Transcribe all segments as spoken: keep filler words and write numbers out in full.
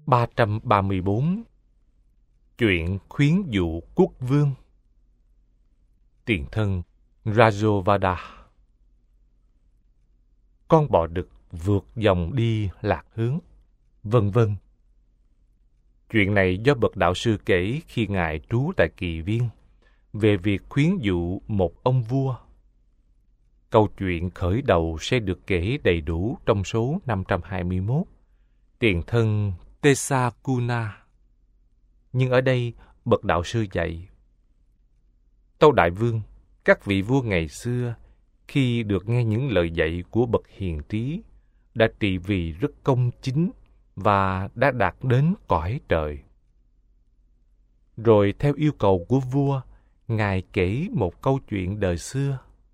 ba trăm ba mươi bốn. Chuyện khuyến dụ quốc vương. Tiền thân Rajovada. Con bò đực vượt dòng đi lạc hướng, vân vân. Chuyện này do bậc đạo sư kể khi ngài trú tại Kỳ Viên về việc khuyến dụ một ông vua. Câu chuyện khởi đầu sẽ được kể đầy đủ trong số năm trăm hai mươi mốt, tiền thân Tesakuna. Nhưng ở đây, bậc đạo sư dạy: Tâu đại vương, các vị vua ngày xưa, khi được nghe những lời dạy của bậc hiền trí, đã trị vì rất công chính và đã đạt đến cõi trời. Rồi theo yêu cầu của vua, ngài kể một câu chuyện đời xưa.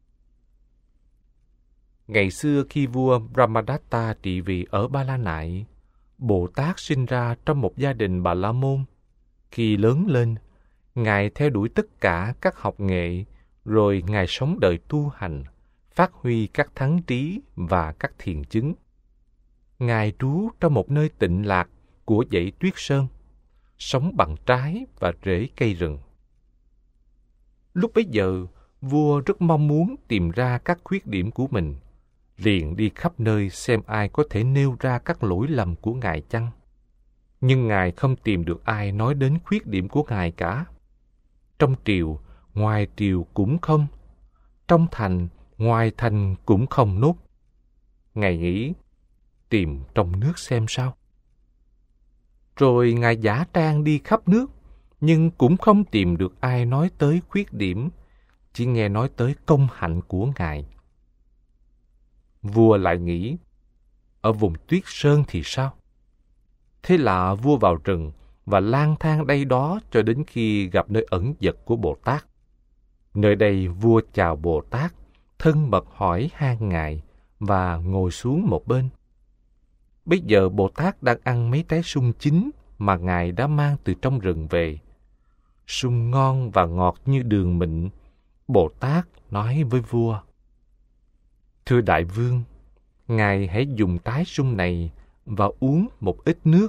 Ngày xưa khi vua Brahmadatta trị vì ở Ba La Nại, Bồ Tát sinh ra trong một gia đình Bà La Môn. Khi lớn lên, ngài theo đuổi tất cả các học nghệ, rồi ngài sống đời tu hành, phát huy các thắng trí và các thiền chứng. Ngài trú trong một nơi tịnh lạc của dãy Tuyết Sơn, sống bằng trái và rễ cây rừng. Lúc bấy giờ, vua rất mong muốn tìm ra các khuyết điểm của mình, liền đi khắp nơi xem ai có thể nêu ra các lỗi lầm của ngài chăng. Nhưng ngài không tìm được ai nói đến khuyết điểm của ngài cả. Trong triều, ngoài triều cũng không. Trong thành, ngoài thành cũng không nốt. Ngài nghĩ, tìm trong nước xem sao. Rồi ngài giả trang đi khắp nước, nhưng cũng không tìm được ai nói tới khuyết điểm, chỉ nghe nói tới công hạnh của ngài. Vua lại nghĩ, ở vùng Tuyết Sơn thì sao? Thế là vua vào rừng và lang thang đây đó cho đến khi gặp nơi ẩn dật của Bồ Tát. Nơi đây vua chào Bồ Tát, thân mật hỏi han ngài và ngồi xuống một bên. Bây giờ Bồ Tát đang ăn mấy trái sung chín mà ngài đã mang từ trong rừng về. Sung ngon và ngọt như đường mịn. Bồ Tát nói với vua: Thưa đại vương, ngài hãy dùng trái sung này và uống một ít nước.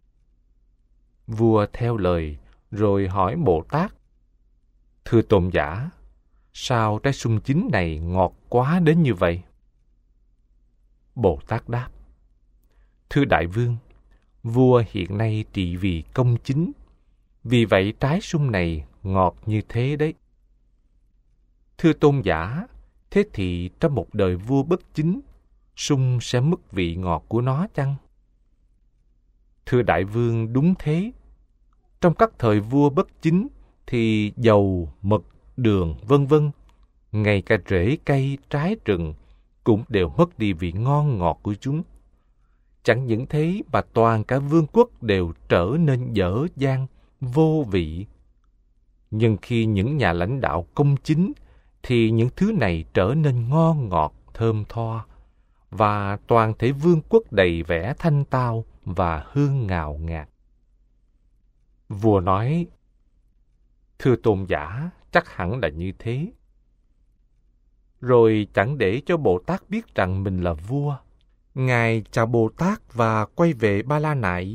Vua theo lời, rồi hỏi Bồ Tát: Thưa tôn giả, sao trái sung chín này ngọt quá đến như vậy? Bồ Tát đáp: Thưa đại vương, vua hiện nay trị vì công chính, vì vậy trái sung này ngọt như thế đấy. Thưa tôn giả, thế thì trong một đời vua bất chính, sung sẽ mất vị ngọt của nó chăng? Thưa đại vương, đúng thế. Trong các thời vua bất chính thì dầu, mật, đường, vân vân, ngay cả rễ cây, trái rừng cũng đều mất đi vị ngon ngọt của chúng. Chẳng những thế mà toàn cả vương quốc đều trở nên dở dang, vô vị. Nhưng khi những nhà lãnh đạo công chính thì những thứ này trở nên ngon ngọt, thơm tho, và toàn thể vương quốc đầy vẻ thanh tao và hương ngào ngạt. Vua nói: Thưa tôn giả, chắc hẳn là như thế. Rồi chẳng để cho Bồ Tát biết rằng mình là vua, ngài chào Bồ Tát và quay về Ba La Nại.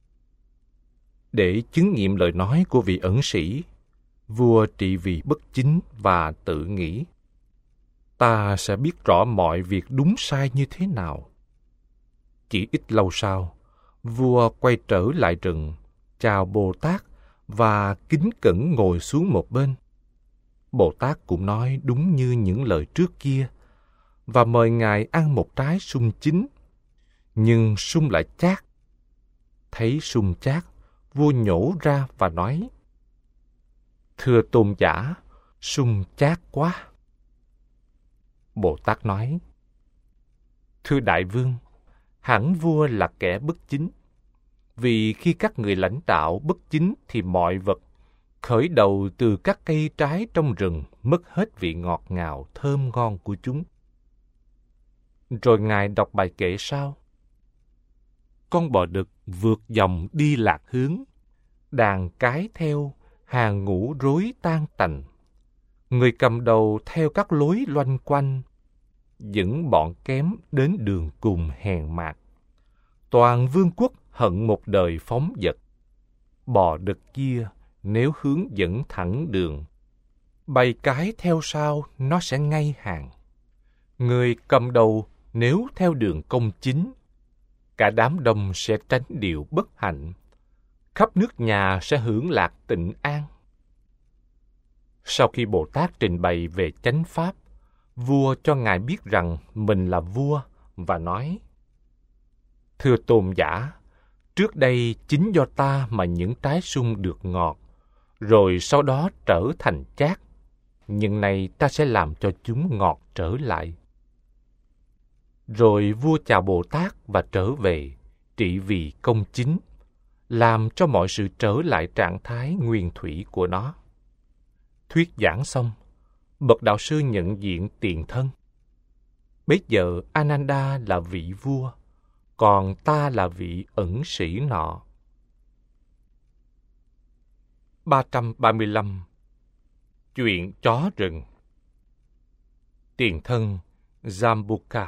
Để chứng nghiệm lời nói của vị ẩn sĩ, vua trị vì bất chính và tự nghĩ: Ta sẽ biết rõ mọi việc đúng sai như thế nào. Chỉ ít lâu sau, vua quay trở lại rừng, chào Bồ Tát và kính cẩn ngồi xuống một bên. Bồ Tát cũng nói đúng như những lời trước kia và mời ngài ăn một trái sung chín, nhưng sung lại chát. Thấy sung chát, vua nhổ ra và nói: Thưa tôn giả, sung chát quá. Bồ Tát nói: Thưa đại vương, hẳn vua là kẻ bất chính. Vì khi các người lãnh đạo bất chính thì mọi vật, khởi đầu từ các cây trái trong rừng, mất hết vị ngọt ngào, thơm ngon của chúng. Rồi ngài đọc bài kệ sau: Con bò đực vượt dòng đi lạc hướng, đàn cái theo, hàng ngũ rối tan tành. Người cầm đầu theo các lối loanh quanh, dẫn bọn kém đến đường cùng hèn mạt. Toàn vương quốc hận một đời phóng dật. Bò đực kia nếu hướng dẫn thẳng đường, bầy cái theo sau nó sẽ ngay hàng. Người cầm đầu nếu theo đường công chính, cả đám đông sẽ tránh điều bất hạnh, khắp nước nhà sẽ hưởng lạc tịnh an. Sau khi Bồ Tát trình bày về chánh pháp, vua cho ngài biết rằng mình là vua và nói: Thưa tôn giả, trước đây chính do ta mà những trái sung được ngọt, rồi sau đó trở thành chát, nhưng nay ta sẽ làm cho chúng ngọt trở lại. Rồi vua chào Bồ Tát và trở về, trị vì công chính, làm cho mọi sự trở lại trạng thái nguyên thủy của nó. Thuyết giảng xong, bậc đạo sư nhận diện tiền thân. Bấy giờ Ananda là vị vua, còn ta là vị ẩn sĩ nọ. ba trăm ba mươi lăm. Chuyện chó rừng. Tiền thân Jambuka.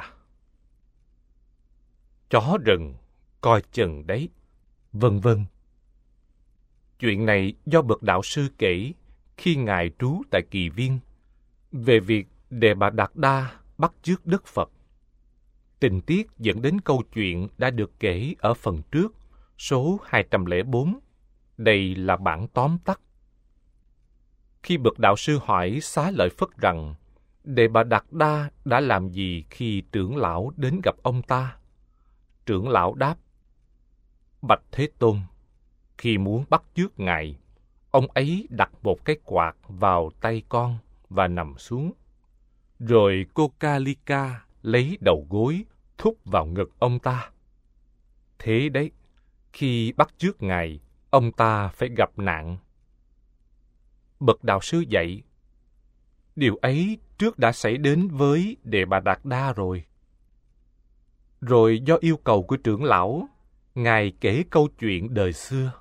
Chó rừng, coi chừng đấy, vân vân. Chuyện này do bậc đạo sư kể khi ngài trú tại Kỳ Viên, về việc Đề Bà Đạt Đa bắt chước đất Phật. Tình tiết dẫn đến câu chuyện đã được kể ở phần trước, số hai trăm lẻ bốn. Đây là bản tóm tắt. Khi bậc đạo sư hỏi Xá Lợi Phất rằng Đề Bà Đạt Đa đã làm gì khi trưởng lão đến gặp ông ta, trưởng lão đáp: Bạch Thế Tôn, khi muốn bắt chước ngài, ông ấy đặt một cái quạt vào tay con và nằm xuống. Rồi cô Kalika lấy đầu gối thúc vào ngực ông ta. Thế đấy, khi bắt chước ngài, ông ta phải gặp nạn. Bậc đạo sư dạy: Điều ấy trước đã xảy đến với Đề Bà Đạt Đa rồi. Rồi do yêu cầu của trưởng lão, ngài kể câu chuyện đời xưa.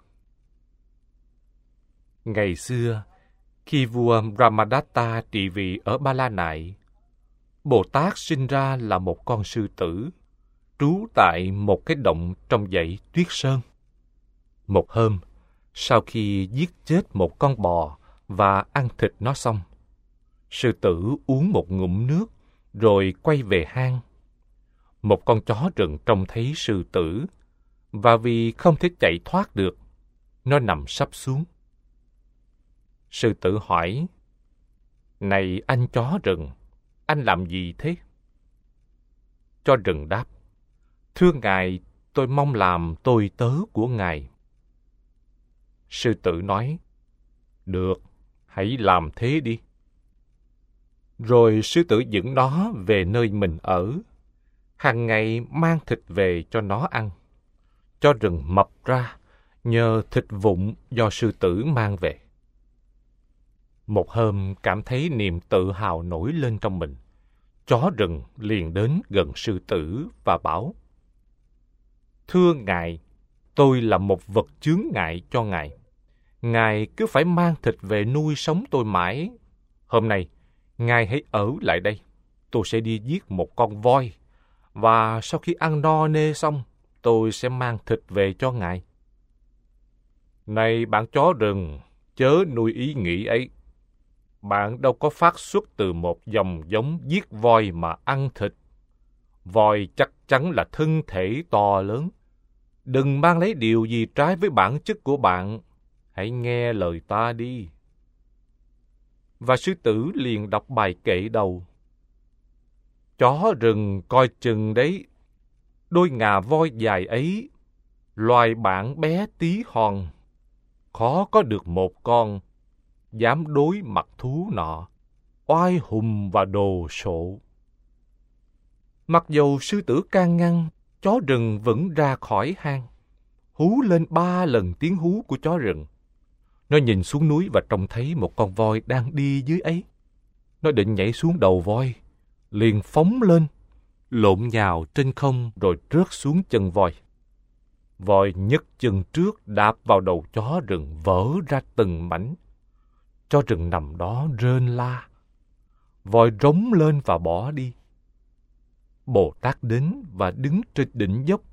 Ngày xưa, khi vua Brahmadatta trị vì ở Ba La Nại, Bồ Tát sinh ra là một con sư tử, trú tại một cái động trong dãy Tuyết Sơn. Một hôm, sau khi giết chết một con bò và ăn thịt nó xong, sư tử uống một ngụm nước rồi quay về hang. Một con chó rừng trông thấy sư tử, và vì không thể chạy thoát được, nó nằm sắp xuống. Sư tử hỏi: Này anh chó rừng, anh làm gì thế? Chó rừng đáp: Thưa ngài, tôi mong làm tôi tớ của ngài. Sư tử nói: Được, hãy làm thế đi. Rồi sư tử dẫn nó về nơi mình ở, hàng ngày mang thịt về cho nó ăn. Chó rừng mập ra nhờ thịt vụn do sư tử mang về. Một hôm cảm thấy niềm tự hào nổi lên trong mình, chó rừng liền đến gần sư tử và bảo: Thưa ngài, tôi là một vật chướng ngại cho ngài. Ngài cứ phải mang thịt về nuôi sống tôi mãi. Hôm nay, ngài hãy ở lại đây. Tôi sẽ đi giết một con voi, và sau khi ăn no nê xong, tôi sẽ mang thịt về cho ngài. Này bạn chó rừng, chớ nuôi ý nghĩ ấy. Bạn đâu có phát xuất từ một dòng giống giết voi mà ăn thịt. Voi chắc chắn là thân thể to lớn. Đừng mang lấy điều gì trái với bản chất của bạn. Hãy nghe lời ta đi. Và sư tử liền đọc bài kệ đầu. Chó rừng coi chừng đấy, đôi ngà voi dài ấy, loài bản bé tí hon, khó có được một con, dám đối mặt thú nọ, oai hùng và đồ sộ. Mặc dầu sư tử can ngăn, chó rừng vẫn ra khỏi hang, hú lên ba lần tiếng hú của chó rừng. Nó nhìn xuống núi và trông thấy một con voi đang đi dưới ấy. Nó định nhảy xuống đầu voi, liền phóng lên, lộn nhào trên không rồi rớt xuống chân voi. Voi nhấc chân trước đạp vào đầu chó rừng vỡ ra từng mảnh. Chó rừng nằm đó rên la. Voi rống lên và bỏ đi. Bồ Tát đến và đứng trên đỉnh dốc,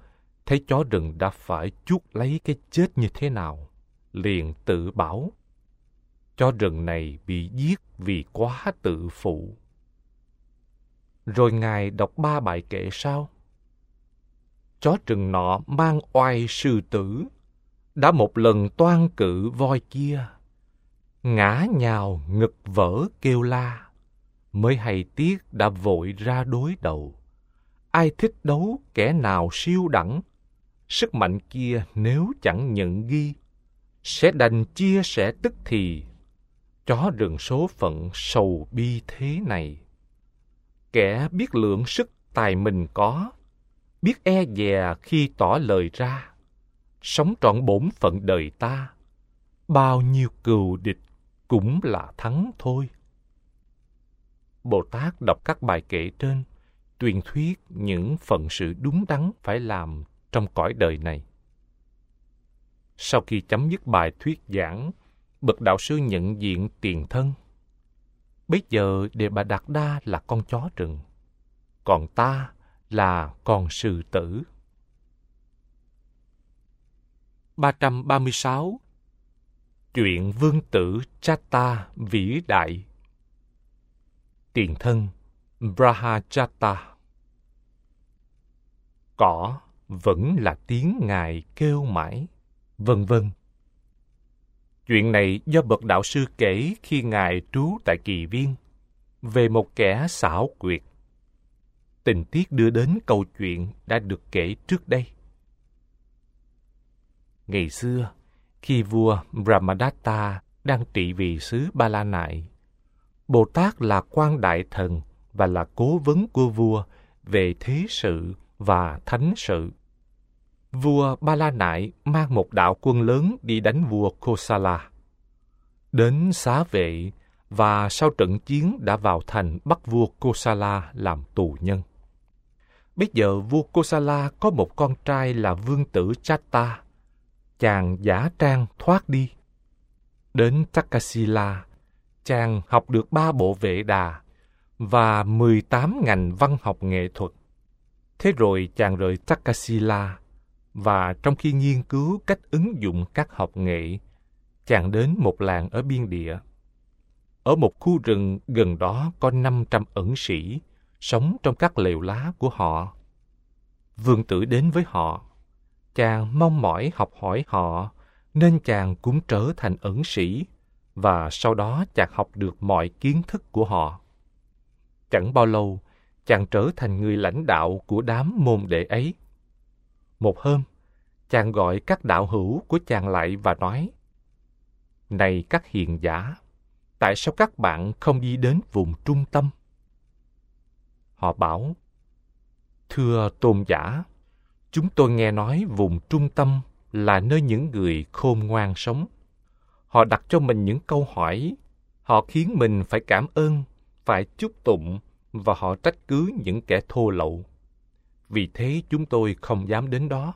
thấy chó rừng đã phải chuốc lấy cái chết như thế nào, liền tự bảo, chó rừng này bị giết vì quá tự phụ. Rồi Ngài đọc ba bài kệ sau. Chó rừng nọ mang oai sư tử, đã một lần toan cự voi kia, ngã nhào ngực vỡ kêu la, mới hay tiếc đã vội ra đối đầu. Ai thích đấu kẻ nào siêu đẳng, sức mạnh kia nếu chẳng nhận ghi, sẽ đành chia sẻ tức thì, chó rừng số phận sầu bi thế này. Kẻ biết lượng sức tài mình có, biết e dè khi tỏ lời ra, sống trọn bổn phận đời ta, bao nhiêu cừu địch cũng là thắng thôi. Bồ Tát đọc các bài kệ trên, tuyên thuyết những phận sự đúng đắn phải làm trong cõi đời này. Sau khi chấm dứt bài thuyết giảng, bậc đạo sư nhận diện tiền thân. Bây giờ Đề Bà Đạt Đa là con chó rừng, còn ta là con sư tử. ba trăm ba mươi sáu. Chuyện vương tử Chatta vĩ đại. Tiền thân Brahachatta. Cỏ vẫn là tiếng Ngài kêu mãi, vân vân. Chuyện này do bậc đạo sư kể khi Ngài trú tại Kỳ Viên, về một kẻ xảo quyệt. Tình tiết đưa đến câu chuyện đã được kể trước đây. Ngày xưa, khi vua Brahmadatta đang trị vì xứ Ba La Nại, Bồ Tát là quan đại thần và là cố vấn của vua về thế sự và thánh sự. Vua Ba La Nại mang một đạo quân lớn đi đánh vua Kosala. Đến xá vệ và sau trận chiến đã vào thành bắt vua Kosala làm tù nhân. Bây giờ vua Kosala có một con trai là vương tử Chatta. Chàng giả trang thoát đi. Đến Takasila, chàng học được ba bộ Vệ Đà và mười tám ngành văn học nghệ thuật. Thế rồi chàng rời Takasila, và trong khi nghiên cứu cách ứng dụng các học nghệ, chàng đến một làng ở biên địa. Ở một khu rừng gần đó có năm trăm ẩn sĩ, sống trong các lều lá của họ. Vương tử đến với họ. Chàng mong mỏi học hỏi họ, nên chàng cũng trở thành ẩn sĩ, và sau đó chàng học được mọi kiến thức của họ. Chẳng bao lâu, chàng trở thành người lãnh đạo của đám môn đệ ấy. Một hôm, chàng gọi các đạo hữu của chàng lại và nói: Này các hiền giả, tại sao các bạn không đi đến vùng trung tâm? Họ bảo: Thưa tôn giả, chúng tôi nghe nói vùng trung tâm là nơi những người khôn ngoan sống. Họ đặt cho mình những câu hỏi, họ khiến mình phải cảm ơn, phải chúc tụng, và họ trách cứ những kẻ thô lậu. Vì thế chúng tôi không dám đến đó.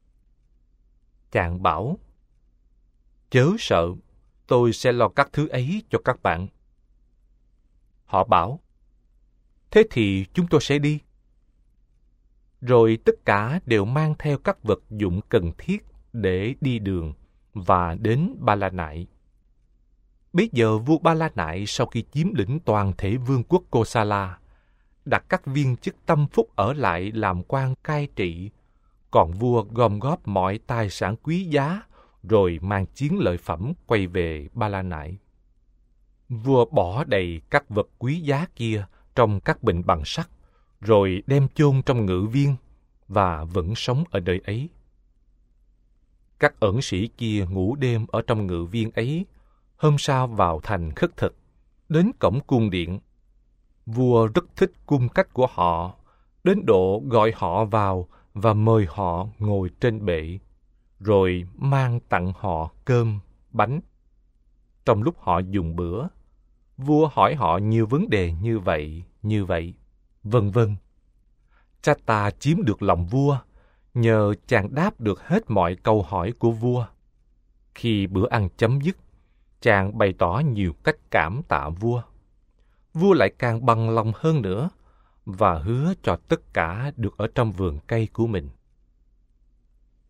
Chàng bảo: Chớ sợ, tôi sẽ lo các thứ ấy cho các bạn. Họ bảo: Thế thì chúng tôi sẽ đi. Rồi tất cả đều mang theo các vật dụng cần thiết để đi đường và đến Ba La Nại. Bây giờ vua Ba La Nại sau khi chiếm lĩnh toàn thể vương quốc Kosala, đặt các viên chức tâm phúc ở lại làm quan cai trị, còn vua gom góp mọi tài sản quý giá rồi mang chiến lợi phẩm quay về Ba La Nại. Vua bỏ đầy các vật quý giá kia trong các bình bằng sắt, rồi đem chôn trong ngự viên và vẫn sống ở nơi ấy. Các ẩn sĩ kia ngủ đêm ở trong ngự viên ấy, hôm sau vào thành khất thực, đến cổng cung điện. Vua rất thích cung cách của họ, đến độ gọi họ vào và mời họ ngồi trên bệ, rồi mang tặng họ cơm, bánh. Trong lúc họ dùng bữa, vua hỏi họ nhiều vấn đề như vậy, như vậy, vân vân. Chatta chiếm được lòng vua, nhờ chàng đáp được hết mọi câu hỏi của vua. Khi bữa ăn chấm dứt, chàng bày tỏ nhiều cách cảm tạ vua. Vua lại càng bằng lòng hơn nữa, và hứa cho tất cả được ở trong vườn cây của mình.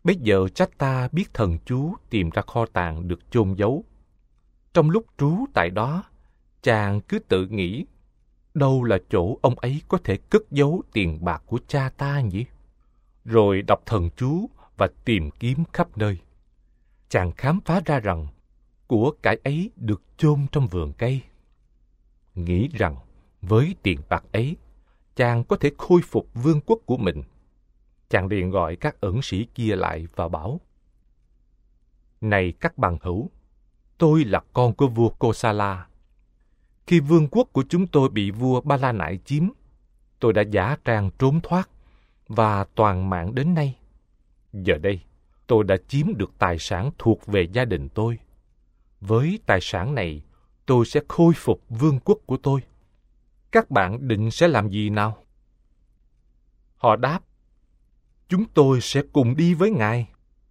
Bây giờ Chatta biết thần chú tìm ra kho tàng được chôn giấu. Trong lúc trú tại đó, chàng cứ tự nghĩ, đâu là chỗ ông ấy có thể cất giấu tiền bạc của cha ta nhỉ? Rồi đọc thần chú và tìm kiếm khắp nơi. Chàng khám phá ra rằng của cải ấy được chôn trong vườn cây. Nghĩ rằng với tiền bạc ấy, chàng có thể khôi phục vương quốc của mình. Chàng liền gọi các ẩn sĩ kia lại và bảo: Này các bằng hữu, tôi là con của vua Kosala. Khi vương quốc của chúng tôi bị vua Ba La Nại chiếm, tôi đã giả trang trốn thoát và toàn mạng đến nay. Giờ đây, tôi đã chiếm được tài sản thuộc về gia đình tôi. Với tài sản này, tôi sẽ khôi phục vương quốc của tôi. Các bạn định sẽ làm gì nào? Họ đáp: Chúng tôi sẽ cùng đi với ngài.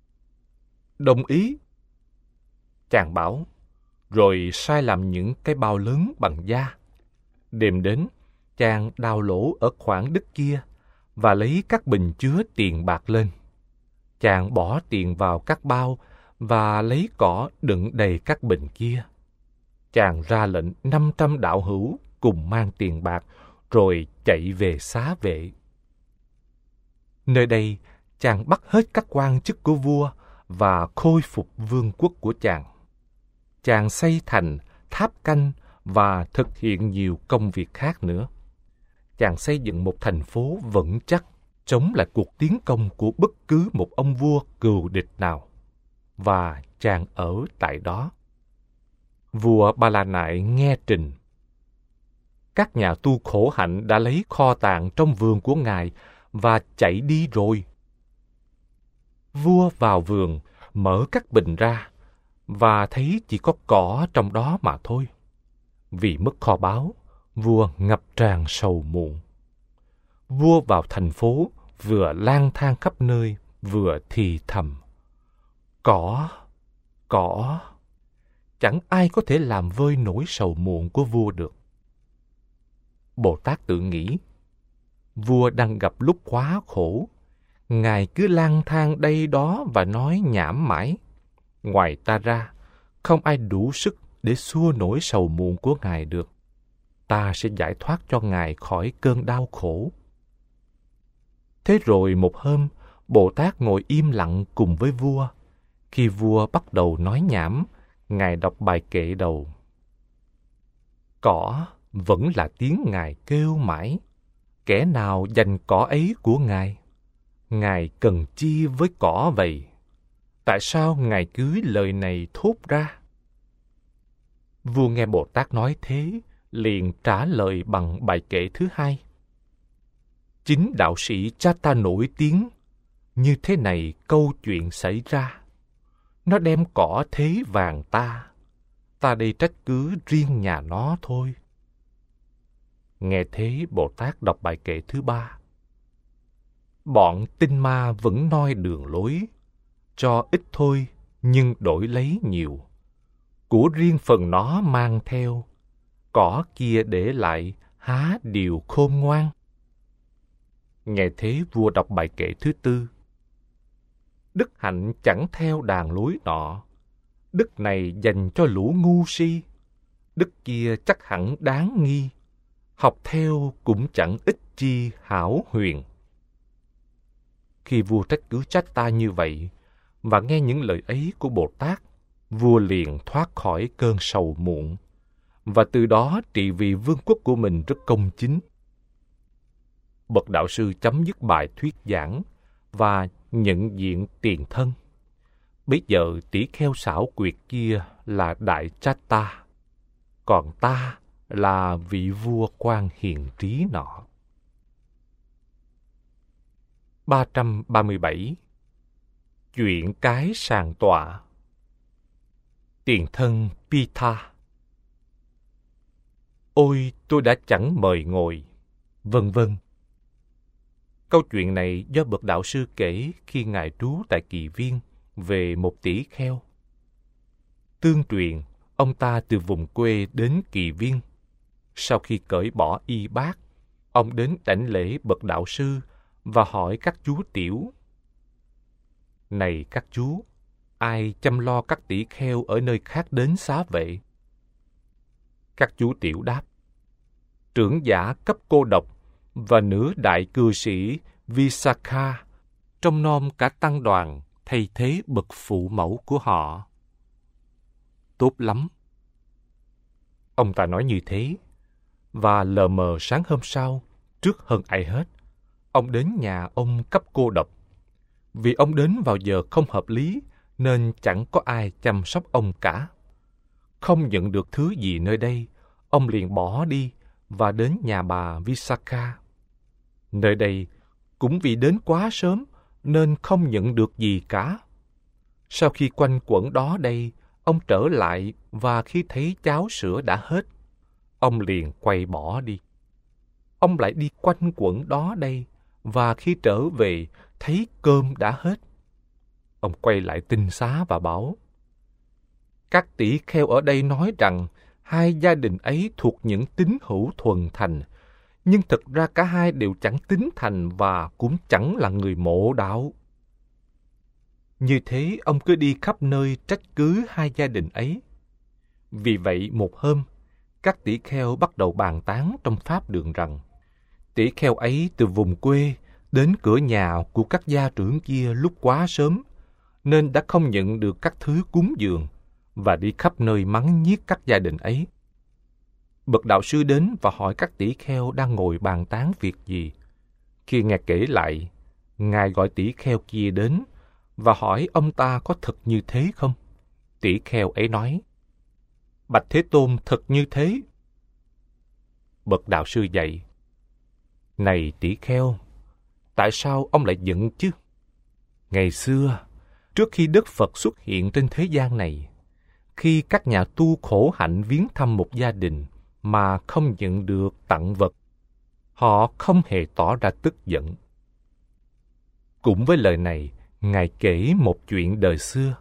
Đồng ý. Chàng bảo, rồi sai làm những cái bao lớn bằng da. Đêm đến, chàng đào lỗ ở khoảng đất kia và lấy các bình chứa tiền bạc lên. Chàng bỏ tiền vào các bao và lấy cỏ đựng đầy các bình kia. Chàng ra lệnh năm trăm đạo hữu cùng mang tiền bạc, rồi chạy về xá vệ. Nơi đây, chàng bắt hết các quan chức của vua và khôi phục vương quốc của chàng. Chàng xây thành, tháp canh và thực hiện nhiều công việc khác nữa. Chàng xây dựng một thành phố vững chắc, chống lại cuộc tiến công của bất cứ một ông vua cừu địch nào. Và chàng ở tại đó. Vua Ba La Nại nghe trình: Các nhà tu khổ hạnh đã lấy kho tàng trong vườn của ngài và chạy đi rồi. Vua vào vườn, mở các bình ra, và thấy chỉ có cỏ trong đó mà thôi. Vì mất kho báu, vua ngập tràn sầu muộn. Vua vào thành phố, vừa lang thang khắp nơi, vừa thì thầm: Cỏ, cỏ. Chẳng ai có thể làm vơi nỗi sầu muộn của vua được. Bồ Tát tự nghĩ, vua đang gặp lúc quá khổ. Ngài cứ lang thang đây đó và nói nhảm mãi. Ngoài ta ra, không ai đủ sức để xua nỗi sầu muộn của ngài được. Ta sẽ giải thoát cho ngài khỏi cơn đau khổ. Thế rồi một hôm, Bồ Tát ngồi im lặng cùng với vua. Khi vua bắt đầu nói nhảm, ngài đọc bài kệ đầu. Cỏ vẫn là tiếng ngài kêu mãi. Kẻ nào giành cỏ ấy của ngài? Ngài cần chi với cỏ vậy? Tại sao ngài cứ lời này thốt ra? Vua nghe Bồ Tát nói thế, liền trả lời bằng bài kệ thứ hai. Chính đạo sĩ Chatta nổi tiếng, như thế này câu chuyện xảy ra. Nó đem cỏ thế vàng ta, ta đây trách cứ riêng nhà nó thôi. Nghe thế, Bồ Tát đọc bài kệ thứ ba. Bọn tinh ma vẫn noi đường lối, cho ít thôi nhưng đổi lấy nhiều. Của riêng phần nó mang theo, cỏ kia để lại há điều khôn ngoan. Nghe thế, vua đọc bài kệ thứ tư. Đức hạnh chẳng theo đàn lối nọ, đức này dành cho lũ ngu si. Đức kia chắc hẳn đáng nghi, học theo cũng chẳng ích chi hảo huyền. Khi vua trách cứ Chatta như vậy, và nghe những lời ấy của Bồ Tát, vua liền thoát khỏi cơn sầu muộn, và từ đó trị vì vương quốc của mình rất công chính. Bậc đạo sư chấm dứt bài thuyết giảng và nhận diện tiền thân. Bây giờ tỷ kheo xảo quyệt kia là Đại Chatta, còn ta là vị vua quan hiền trí nọ. ba trăm ba mươi bảy. Chuyện cái sàng tọa. Tiền thân Pitha. Ôi, tôi đã chẳng mời ngồi, vân vân. Câu chuyện này do bậc đạo sư kể khi ngài trú tại Kỳ Viên về một tỷ kheo. Tương truyền, ông ta từ vùng quê đến Kỳ Viên. Sau khi cởi bỏ y bát, ông đến đảnh lễ bậc đạo sư và hỏi các chú tiểu. Này các chú, ai chăm lo các tỷ kheo ở nơi khác đến xá vệ? Các chú tiểu đáp: Trưởng giả cấp cô độc và nữ đại cư sĩ Visakha trông nom cả tăng đoàn thay thế bậc phụ mẫu của họ. Tốt lắm. Ông ta nói như thế, và lờ mờ sáng hôm sau, trước hơn ai hết, ông đến nhà ông cấp cô độc. Vì ông đến vào giờ không hợp lý, nên chẳng có ai chăm sóc ông cả. Không nhận được thứ gì nơi đây, ông liền bỏ đi và đến nhà bà Visakha. Nơi đây, cũng vì đến quá sớm, nên không nhận được gì cả. Sau khi quanh quẩn đó đây, ông trở lại và khi thấy cháo sữa đã hết, ông liền quay bỏ đi. Ông lại đi quanh quẩn đó đây, và khi trở về, thấy cơm đã hết. Ông quay lại tinh xá và bảo: Các tỷ kheo ở đây nói rằng hai gia đình ấy thuộc những tín hữu thuần thành, nhưng thực ra cả hai đều chẳng tín thành và cũng chẳng là người mộ đạo. Như thế ông cứ đi khắp nơi trách cứ hai gia đình ấy. Vì vậy một hôm, các tỷ kheo bắt đầu bàn tán trong pháp đường rằng tỷ kheo ấy từ vùng quê đến cửa nhà của các gia trưởng kia lúc quá sớm, nên đã không nhận được các thứ cúng dường và đi khắp nơi mắng nhiếc các gia đình ấy. Bậc đạo sư đến và hỏi các tỷ kheo đang ngồi bàn tán việc gì. Khi nghe kể lại, Ngài gọi tỷ kheo kia đến và hỏi ông ta có thật như thế không. Tỷ kheo ấy nói: Bạch Thế Tôn, thật như thế. Bậc đạo sư dạy: Này tỷ kheo, tại sao ông lại giận chứ? Ngày xưa, trước khi Đức Phật xuất hiện trên thế gian này, khi các nhà tu khổ hạnh viếng thăm một gia đình mà không nhận được tặng vật, họ không hề tỏ ra tức giận. Cũng với lời này, Ngài kể một chuyện đời xưa.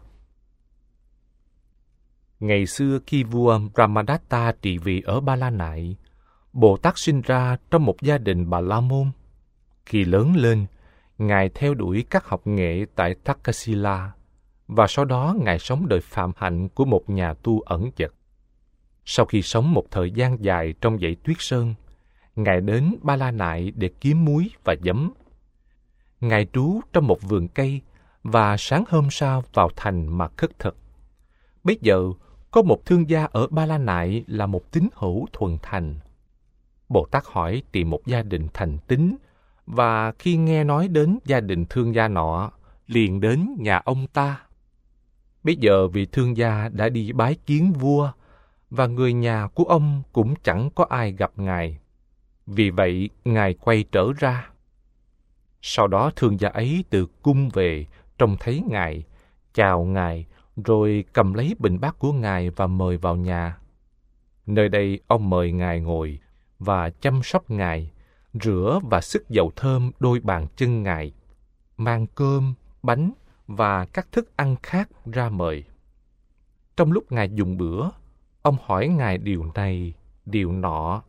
Ngày xưa khi vua Brahmadatta trị vì ở Ba La Nại, Bồ Tát sinh ra trong một gia đình Bà La Môn. Khi lớn lên, Ngài theo đuổi các học nghệ tại Takasila, và sau đó Ngài sống đời phạm hạnh của một nhà tu ẩn dật. Sau khi sống một thời gian dài trong dãy tuyết sơn, Ngài đến Ba La Nại để kiếm muối và giấm. Ngài trú trong một vườn cây và sáng hôm sau vào thành mà khất thực. Bây giờ, có một thương gia ở Ba La Nại là một tín hữu thuần thành. Bồ Tát hỏi tìm một gia đình thành tín, và khi nghe nói đến gia đình thương gia nọ, liền đến nhà ông ta. Bây giờ vị thương gia đã đi bái kiến vua, và người nhà của ông cũng chẳng có ai gặp Ngài. Vì vậy, Ngài quay trở ra. Sau đó thương gia ấy từ cung về, trông thấy Ngài, chào Ngài, rồi cầm lấy bình bát của Ngài và mời vào nhà. Nơi đây ông mời Ngài ngồi và chăm sóc Ngài, rửa và xức dầu thơm đôi bàn chân Ngài, mang cơm, bánh và các thức ăn khác ra mời. Trong lúc Ngài dùng bữa, ông hỏi Ngài điều này, điều nọ.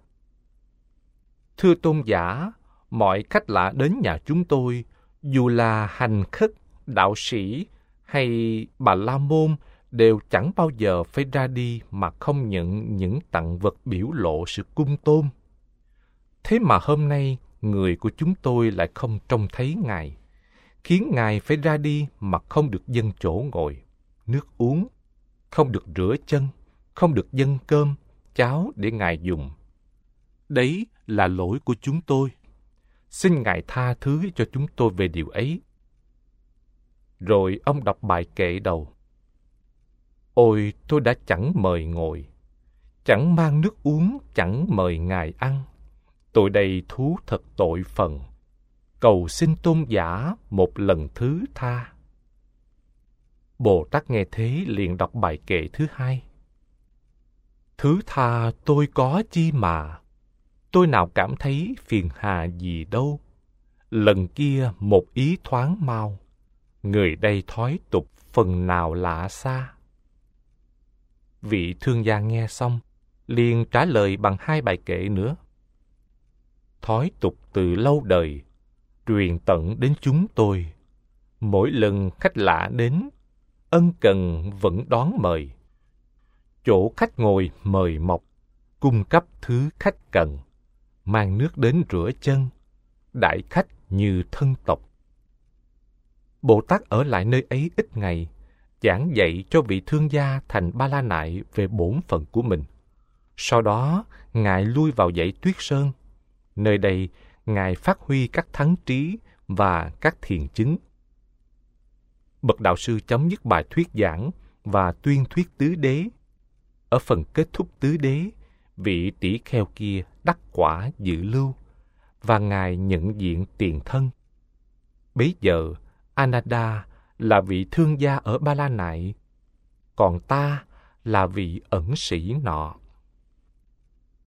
Thưa tôn giả, mọi khách lạ đến nhà chúng tôi, dù là hành khất, đạo sĩ hay Bà La Môn, đều chẳng bao giờ phải ra đi mà không nhận những tặng vật biểu lộ sự cung tôn. Thế mà hôm nay, người của chúng tôi lại không trông thấy Ngài, khiến Ngài phải ra đi mà không được dâng chỗ ngồi, nước uống, không được rửa chân, không được dâng cơm, cháo để Ngài dùng. Đấy là lỗi của chúng tôi. Xin Ngài tha thứ cho chúng tôi về điều ấy. Rồi ông đọc bài kệ đầu. Ôi, tôi đã chẳng mời ngồi, chẳng mang nước uống, chẳng mời Ngài ăn. Tôi đây thú thật tội phần, cầu xin tôn giả một lần thứ tha. Bồ Tát nghe thế liền đọc bài kệ thứ hai. Thứ tha tôi có chi mà, tôi nào cảm thấy phiền hà gì đâu. Lần kia một ý thoáng mau, người đây thói tục phần nào lạ xa. Vị thương gia nghe xong, liền trả lời bằng hai bài kệ nữa. Thói tục từ lâu đời, truyền tận đến chúng tôi. Mỗi lần khách lạ đến, ân cần vẫn đón mời. Chỗ khách ngồi mời mọc, cung cấp thứ khách cần, mang nước đến rửa chân, đãi khách như thân tộc. Bồ Tát ở lại nơi ấy ít ngày, giảng dạy cho vị thương gia thành Ba La Nại về bổn phận của mình. Sau đó, Ngài lui vào dãy Tuyết Sơn. Nơi đây, Ngài phát huy các thắng trí và các thiền chứng. Bậc đạo sư chấm dứt bài thuyết giảng và tuyên thuyết tứ đế. Ở phần kết thúc tứ đế, vị tỷ kheo kia đắc quả dự lưu, và Ngài nhận diện tiền thân. Bấy giờ, Ananda là vị thương gia ở Ba La Nại, còn ta là vị ẩn sĩ nọ.